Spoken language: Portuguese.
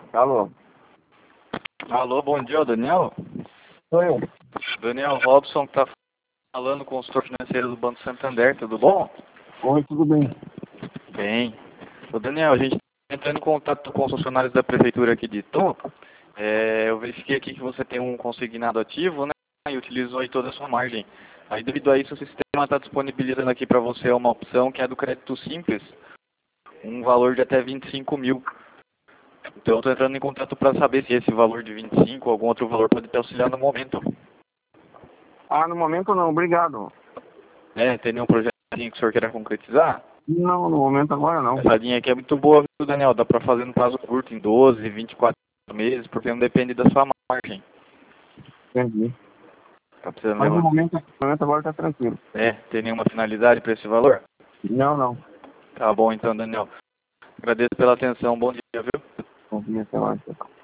Alô? Alô, bom dia, Daniel. Sou eu. Daniel Robson que tá falando, consultor financeiro do Banco Santander, tudo bom? Oi, tudo bem? Bem. Ô Daniel, a gente está entrando em contato com os funcionários da prefeitura aqui de Itu. Eu verifiquei aqui que você tem um consignado ativo, né? E utilizou aí toda a sua margem. Aí devido a isso o sistema está disponibilizando aqui para você uma opção que é do crédito simples, um valor de até 25 mil. Então eu estou entrando em contato para saber se esse valor de 25 ou algum outro valor pode te auxiliar no momento. Ah, no momento não, obrigado. Tem nenhum projetinho que o senhor queira concretizar? Não, no momento agora não. Essa linha aqui é muito boa, viu, Daniel? Dá para fazer no prazo curto, em 12, 24 meses, porque não depende da sua margem. Entendi. Tá precisando Mas no levar. momento agora tá tranquilo. Tem nenhuma finalidade para esse valor? Não. Tá bom então, Daniel. Agradeço pela atenção, bom dia, viu? Confia, sei lá.